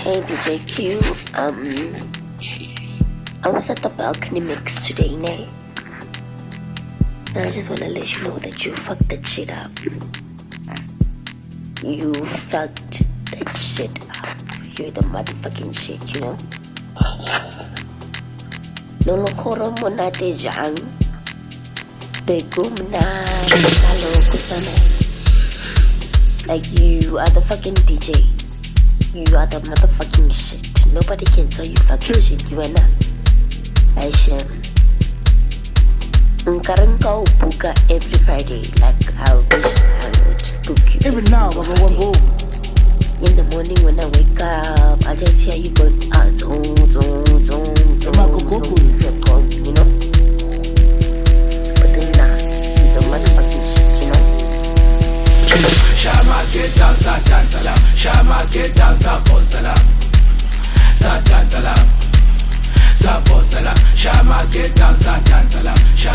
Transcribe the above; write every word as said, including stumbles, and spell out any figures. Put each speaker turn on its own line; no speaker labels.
Hey D J Q, um, I was at the balcony mix today, nay. And I just wanna let you know that you fucked that shit up. You fucked that shit up. You're the motherfucking shit, you know? Nolo koro monate jang. Begum na kalo kusame. Like you are the fucking D J. You are the motherfucking shit. Nobody can tell you fucking shit. You are not. I shame. Nkaranka upuka every Friday. Like I wish I would book you
every now
every
one go.
In the morning when I wake up, I just hear you going ah zong zong zong zong zong zong, you know. But then nah, you're the motherfucking shit, you know.
Shama get down, Satan salam. Shama get down, Sapo salam. Satan salam. Sapo salam. Shama get down, Satan salam.